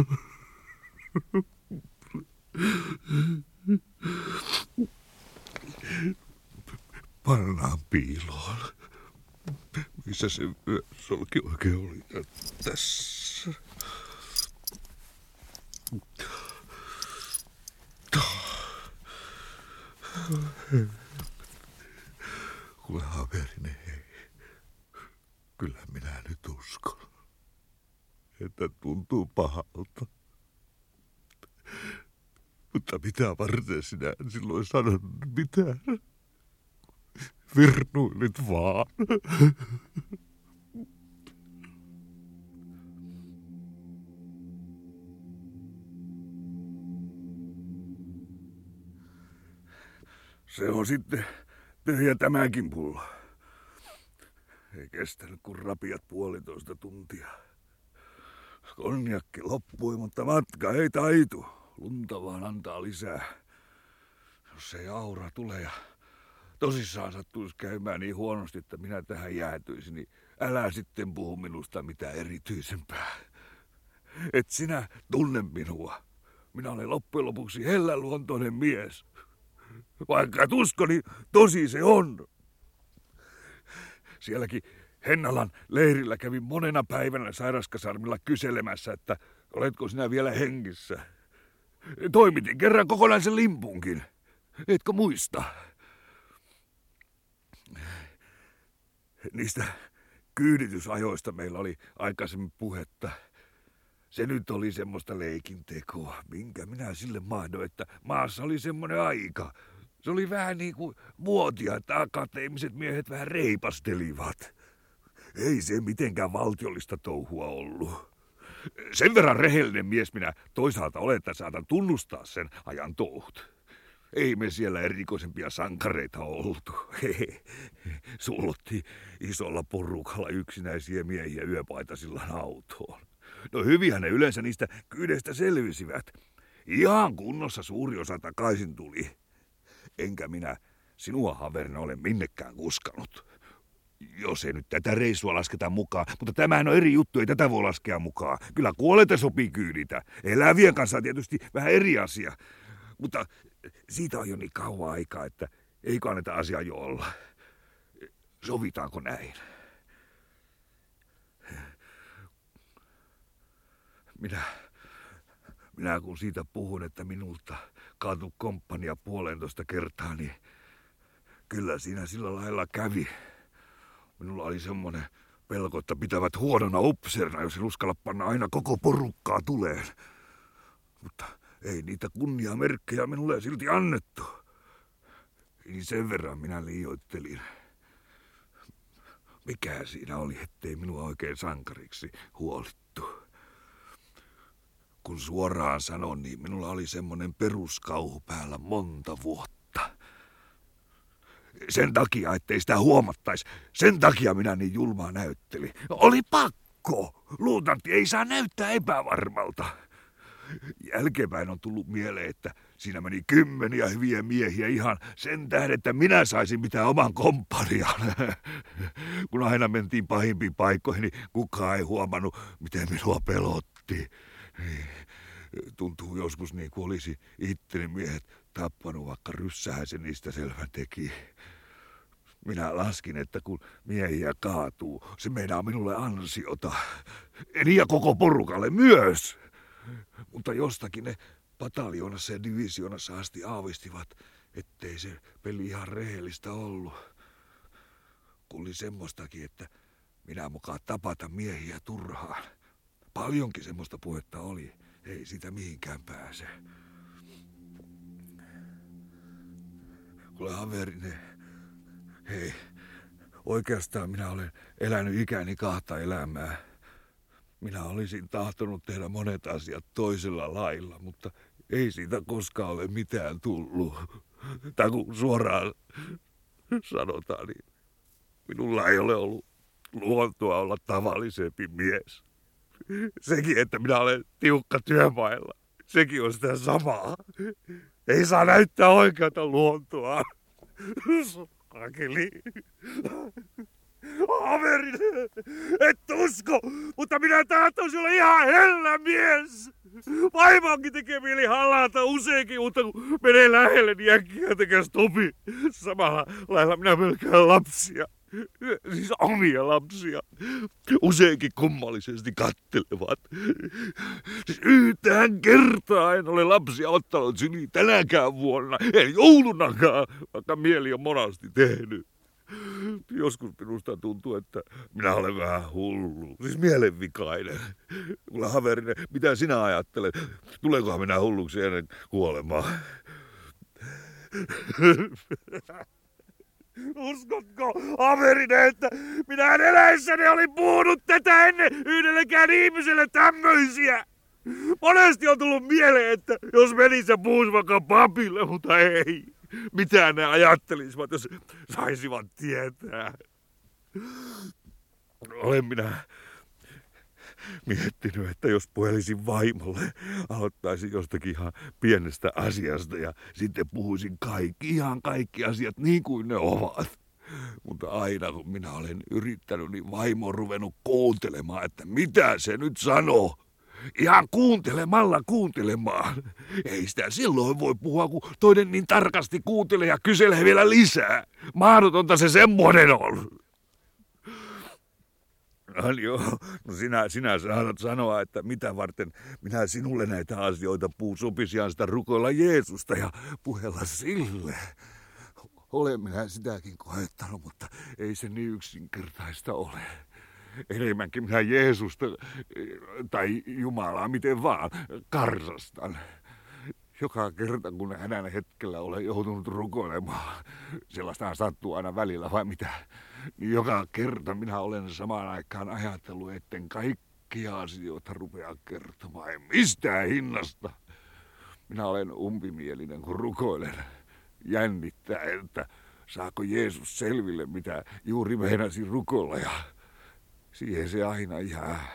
Pannaan piiloon. Missä se solki oikein oli? Tässä. Kuule, haverinen, hei. Kyllä minä nyt uskon, että tuntuu pahalta. Mutta mitä varten sinä silloin sanonut mitään? Virnuilit vaan. Se on sitten tyhjä tämäkin pullo. Ei kestänyt kuin rapiat 1,5 tuntia. Konjakki loppui, mutta matka ei taitu. lunta vaan antaa lisää. Jos ei aura tule ja tosissaan sattuisi käymään niin huonosti, että minä tähän jäätyisin, niin älä sitten puhu minusta mitään erityisempää. Et sinä tunne minua. Minä olen loppujen lopuksi helläluontoinen mies. Vaikka et usko, niin tosi se on. Sielläkin Hennalan leirillä kävin monena päivänä sairaskasarmilla kyselemässä, että oletko sinä vielä hengissä. Toimitin kerran kokonaisen limpunkin. Etkö muista? Niistä kyyditysajoista meillä oli aikaisemmin puhetta. Se nyt oli semmoista leikintekoa, minkä minä sille mahdoin, että maassa oli semmoinen aika. Se oli vähän niin kuin muotia, että akateemiset miehet vähän reipastelivat. Ei se mitenkään valtiollista touhua ollut. Sen verran rehellinen mies minä toisaalta olen, että saatan tunnustaa sen ajan touhut. Ei me siellä erikoisempia sankareita oltu. Sullotti isolla porukalla yksinäisiä miehiä yöpaitasillaan autoon. No hyvinhän ne yleensä niistä kyydeistä selvisivät. Ihan kunnossa suuri osa takaisin tuli. Enkä minä sinua haverina ole minnekään kuskannut. Jos ei nyt tätä reissua lasketa mukaan, mutta tämähän on eri juttu, ei tätä voi laskea mukaan. Kyllä kuoleta sopii kyyditä. Elävien kanssa on tietysti vähän eri asia. Mutta siitä on jo niin kauan aikaa, että ei kannata asiaa jo olla. Sovitaanko näin? Minä kun siitä puhun, että minulta kaatui komppania 1,5 kertaa, niin kyllä siinä sillä lailla kävi. Minulla oli semmoinen pelko, että pitävät huonona upseerina, jos en uskalla panna aina koko porukkaa tuleen. Mutta ei niitä kunniamerkkejä minulle silti annettu. Niin sen verran minä liioittelin. Mikä siinä oli, ettei minua oikein sankariksi huolittu. Kun suoraan sanon, niin minulla oli semmoinen peruskauhu päällä monta vuotta. Sen takia, ettei sitä huomattaisi. Sen takia minä niin julmaa näyttelin. Oli pakko. Luutantti ei saa näyttää epävarmalta. Jälkeenpäin on tullut mieleen, että siinä meni 10 hyviä miehiä ihan sen tähden, että minä saisin mitään oman komppanian. Kun aina mentiin pahimpiin paikkoihin, niin kukaan ei huomannut, miten minua pelotti. Tuntuu joskus niin kuin olisi itteni miehet tappanut, vaikka ryssähän se niistä selvän teki. Minä laskin, että kun miehiä kaatuu, se meinaa minulle ansiota. Niin ja koko porukalle myös. Mutta jostakin ne pataljoonassa ja divisioonassa asti aavistivat, ettei se peli ihan rehellistä ollut. Kuulin semmoistakin, että minä mukaan tapata miehiä turhaan. Paljonkin semmoista puhetta oli. Ei sitä mihinkään pääse. Kuule haverine, hei, oikeastaan minä olen elänyt ikäni 2 elämää. Minä olisin tahtonut tehdä monet asiat toisella lailla, mutta ei siitä koskaan ole mitään tullut. Tai kun suoraan sanotaan, niin minulla ei ole ollut luontoa olla tavallisempi mies. Sekin, että minä olen tiukka työmailla, sekin on sitä samaa. Ei saa näyttää oikeata luontoa. Sakeli. Haverinen, et usko, mutta minä tahtoisin olla ihan hellä mies. Vaimonkin tekee mieli halata useinkin, mutta kun menee lähelle, niin äkkiä tekee stopi. Samalla lailla minä pelkään lapsia. Siis omia lapsia. Useinkin kummallisesti kattelevat. Siis yhtään kertaa en ole lapsia ottanut syliin tänäkään vuonna. Ei joulunakaan, vaikka mieli on monasti tehnyt. Joskus minusta tuntuu, että minä olen vähän hullu. Siis mielenvikainen. Kuule haverinen, mitä sinä ajattelet? Tuleekohan minä hulluksi ennen kuolemaa? Uskotko, haverinen, että minä eläessäni olin puhunut tätä ennen yhdellekään ihmiselle tämmöisiä? Monesti on tullut mieleen, että jos menisi ja puhuisi vaikka papille, mutta ei. Mitä ne ajattelisivat, jos saisivat tietää? Olen minä miettinyt, että jos puhelisin vaimolle, aloittaisin jostakin ihan pienestä asiasta ja sitten puhuisin ihan kaikki asiat niin kuin ne ovat. Mutta aina kun minä olen yrittänyt, niin vaimo on ruvennut kuuntelemaan, että mitä se nyt sanoo. Ihan kuuntelemaan. Ei sitä silloin voi puhua, kun toinen niin tarkasti kuuntelee ja kyselee vielä lisää. Mahdotonta se semmoinen on. Joo, no sinä saat sanoa, että mitä varten minä sinulle näitä asioita sopisiaan sitä rukoilla Jeesusta ja puhella sille. Olen minä sitäkin koettanut, mutta ei se niin yksinkertaista ole. Enemmänkin minä Jeesusta tai Jumalaa, miten vaan, karsastan. Joka kerta, kun hänen hetkellä olen joutunut rukoilemaan, sellaistahan sattuu aina välillä vai mitä, niin joka kerta minä olen samaan aikaan ajatellut, etten kaikkia asioita rupea kertomaan, ei mistään hinnasta. Minä olen umpimielinen, kun rukoilen. Jännittää, että saako Jeesus selville, mitä juuri meinasin rukoilla, ja siihen se aina jää.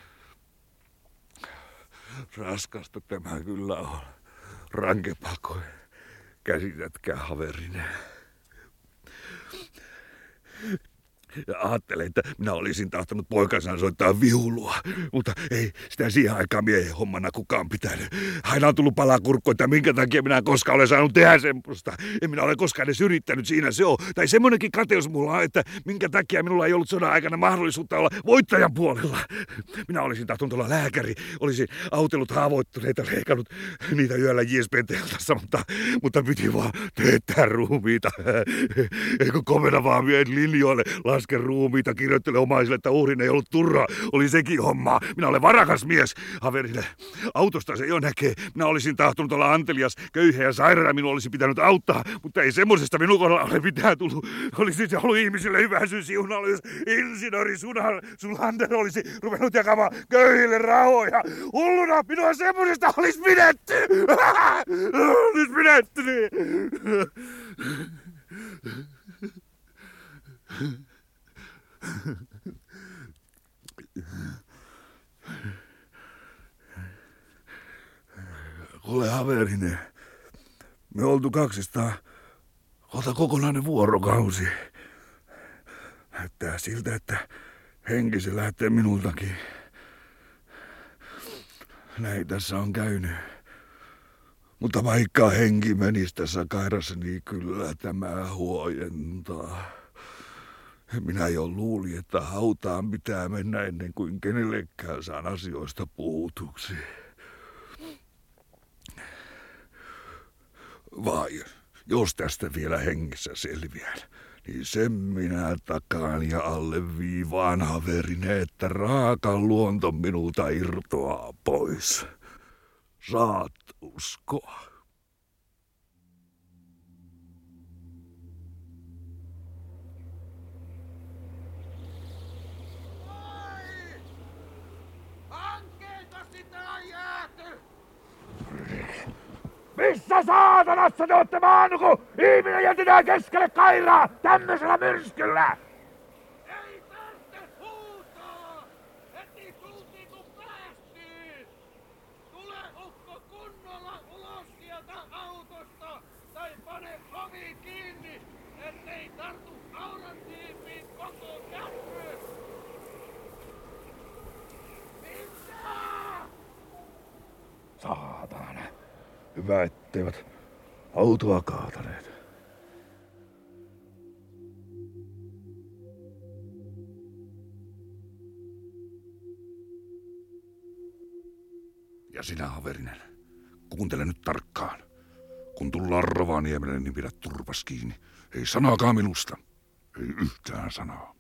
Raskasta tämä kyllä on. Rankempaa kuin käsitätkään, haverinen. Ja ajattelin, että minä olisin tahtonut poikasena soittaa viulua, mutta ei sitä siihen aikaan miehen hommana kukaan pitänyt. Aina on tullut palakurkku, että minkä takia minä koskaan olen saanut tehdä semmoista. En minä ole koskaan edes yrittänyt, siinä se on. Tai semmoinenkin kateus mulla on, että minkä takia minulla ei ollut sodan aikana mahdollisuutta olla voittajan puolella. Minä olisin tahtonut olla lääkäri, olisin autellut haavoittuneita, leikannut niitä yöllä JSP-teltassa, mutta piti vaan teettää ruumiita. Eikö komena vaan vie linjoille lasken ruumiita, kirjoittele omaisille, että uhrin ei ollut turha. Oli sekin hommaa. Minä olen varakas mies, haverille. Autosta se jo näkee. Minä olisin tahtonut olla antelias, köyhä ja sairaana. Minun olisi pitänyt auttaa, mutta ei semmoisesta minun kohdalla ole mitään tullut. Olisi se ollut ihmisille hyväisyysiunalla, jos insinööri Sulander olisi ruvennut jakamaan köyhille rahoja. Hulluna, minua semmoisesta olisi pidetty. Olisi pidetty. Kuule, haverinen, me oltu kaksistaan kohta kokonainen vuorokausi. Näyttää siltä, että henki se lähtee minultakin. Näin tässä on käynyt. Mutta vaikka henki menisi tässä kairassa, niin kyllä tämä huojentaa. Minä jo luulin, että hautaan pitää mennä ennen kuin kenellekään saan asioista puhutuksi. Vai, jos tästä vielä hengissä selviän, niin sen minä takaan ja alleviivaan, haverine, että raaka luonto minulta irtoaa pois. Saat uskoa. Missä saatanassa te ootte maannut, kun ihminen jätetään keskelle kairaa tämmöisellä myrskyllä? Ei tarvitse huutaa! Heti tultiin kun päästiin! Tule ukko kunnolla ulos sieltä autosta tai pane ovi kiinni, ettei tartu aurantiipiin koko käppy! Mitä? Saatana. Hyvä, etteivät autoa kaataneet. Ja sinä, haverinen, kuuntele nyt tarkkaan. Kun tullaan Rovaniemelle, niin pidä turpas kiinni. Ei sanaakaan minusta. Ei yhtään sanaa.